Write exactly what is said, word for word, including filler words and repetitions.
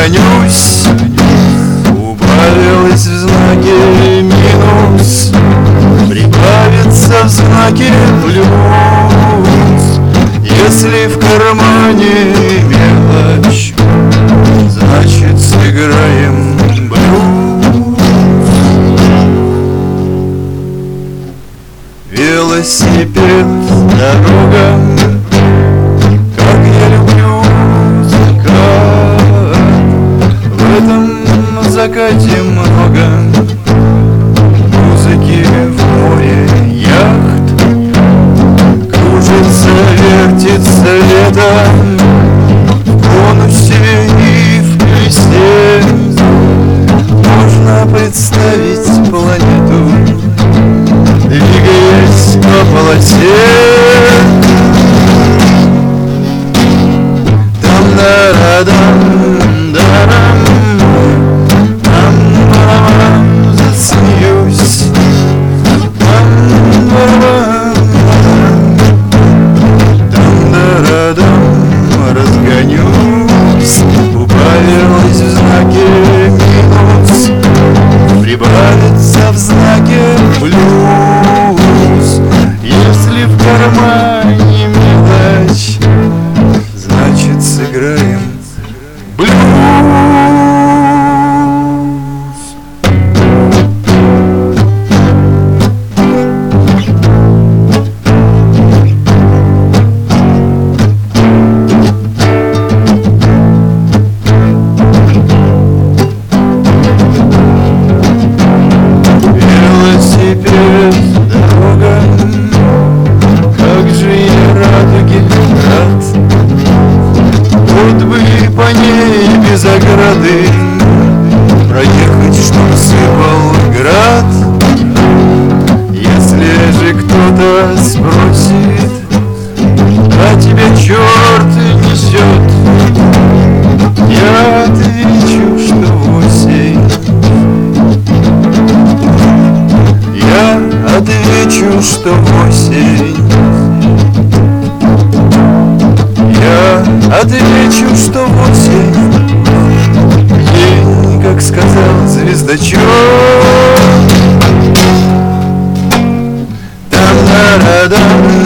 разгонюсь. Убавилось в знаке минус, прибавится в знаке плюс. Если в кармане мелочь, значит сыграем блюз. Велосипед, дорога, как я люблю закат. В этом закате много музыки, в море яхт. Кружится, вертится лето в конусе и в листе. Можно представить планету, двигаясь по полосе. Там-да-да-дам, да-дам, там-да-дам, засмеюсь. Там-да-дам, там-да-дам, разгонюсь. Убавилось в знаке минус, прибавится в знаке плюс. Если в кармане мелочь, значит сыграем блюз. Велосипед, дорога, как же я радуге рад. Вот бы по ней без ограды проехать, чтоб сыпал град. Если же кто-то спросит, а тебя черт несет, я отвечу, что осень. Я отвечу, что осень. Я отвечу, что осень. День, как сказал звездочет. Там-да-да-дам,